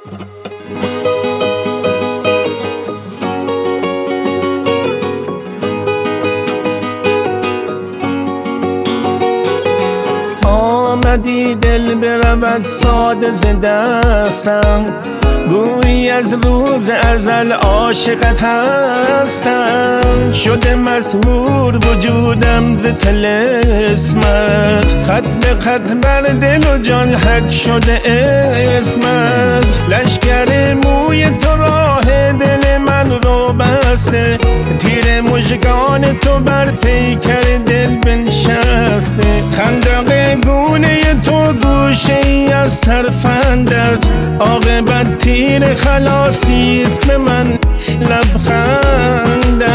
آمدی دل برود ساده ز دستم، گویی از روز ازل عاشقت هستم. شده مسحور وجودم ز طلسمت، خط به خط بر دل و جان حک شده اسمت. لشکر موی تو راه دل من رو بسته، تیر مژگان تو بر پیکر دل بنشسته. خندق گونه تو گوشه ای از ترفندت، عاقبت تیر خلاصی است به من لبخندت.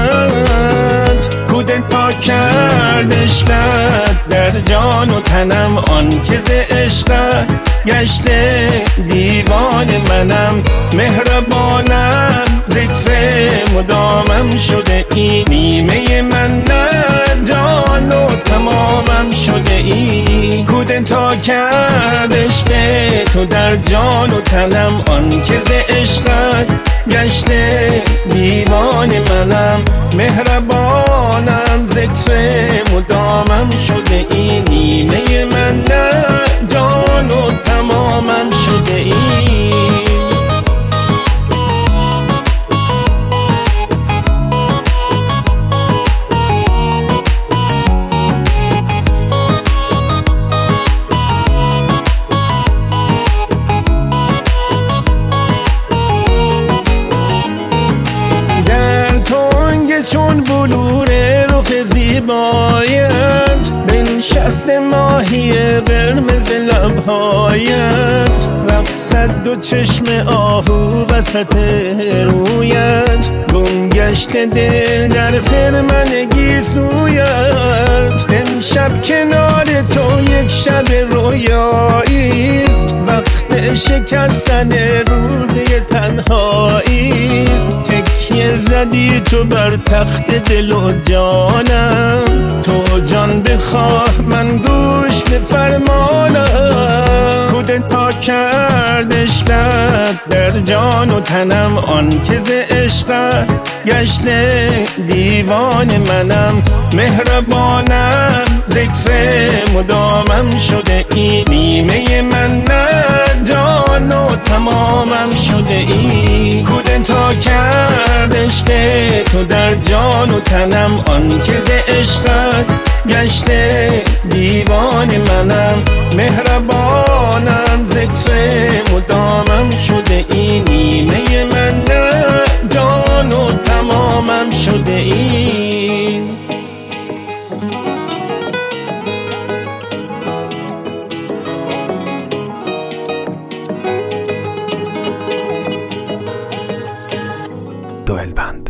کودتا کرد عشقت در جان و تنم، آن که ز عشقت گشته دیوان منم. مهربانم ذکر مدامم شده ای، نیمه من نه جان و تمامم شده ای. کودتا کرد عشق تو در جان و تنم، آن که ز عشقت گشته دیوان منم. مهربانم ذکر مدامم شده ای، نیمه من نه جان و تمامم شده ای. چون بلور رخ زیبایت، بنشست ماهی قرمز لبهایت. رقصد دو چشم آهو وسط رویت، گم گشت دل در خرمن گیسویت. امشب کنار تو یک شب رویاییست، وقت شکستن روزی تنهاییست. تکیه زدی تو بر تخت دل و جانم، تو جان بخواه من گوش به فرمانم. کودتا کرد عشقت در جان و تنم، آن که ز عشقت گشته دیوان منم. مهربانم ذکر مدامم شده ای، نیمه من نه جان و تمامم شده ای. کودتا کرد عشق تو در جان و تنم، آن که ز عشقت گشته دیوان منم. مهربانم ذکر مدامم شده ای، نیمه من نه جان و تمامم شده ای. دوئل بند.